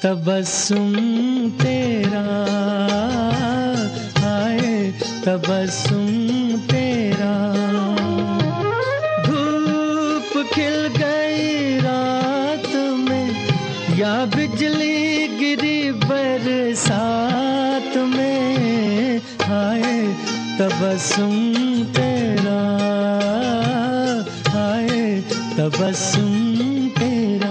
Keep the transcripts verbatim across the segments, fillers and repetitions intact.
तबस्सुम तेरा, हाय तबस्सुम तेरा। धूप खिल गई रात में या बिजली गिरी बरसात में, हाय तबस्सुम तेरा, हाय तबस्सुम तेरा।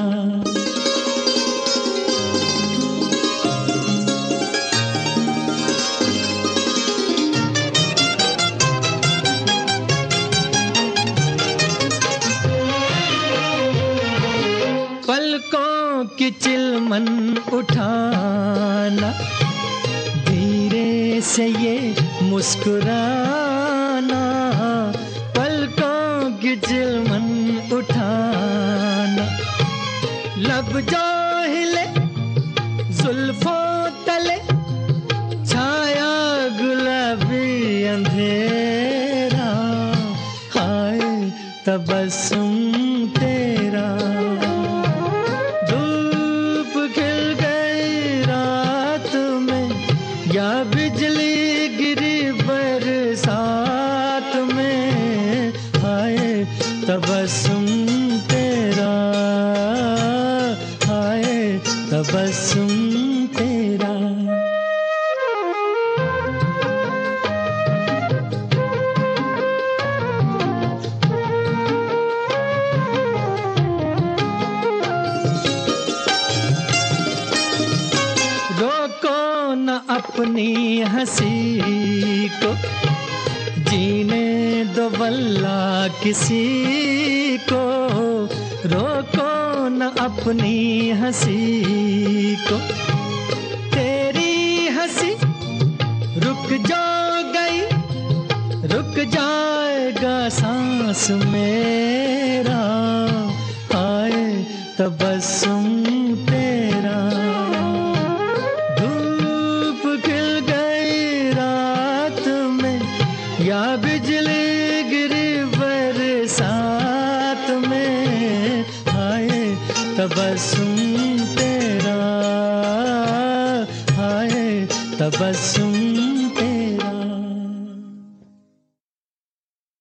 पलकों की चिलमन उठाना, धीरे से ये मुस्कुराना। पलकों की चिलमन उठाना, लब जो हिले जुल्फों तले, छाया गुलाबी अंधेरा, हाय तबस्सुम तेरा। धूप खिल गई रात में या बिजली गिरी बरसात में, हाय तबस्सुम तेरा, हाय तबस्सुम तेरा। रोको न अपनी हंसी को, जीने दो वल्ला किसी को। रोको न अपनी हंसी को, तेरी हंसी रुक जो गई, रुक जाएगा सांस मेरा, हाय तबस्सुम तेरा। धूप खिल गई रात में या बिजली गिरी बरसात में, हाय तबस्सुम तेरा, हाय तबस्सुम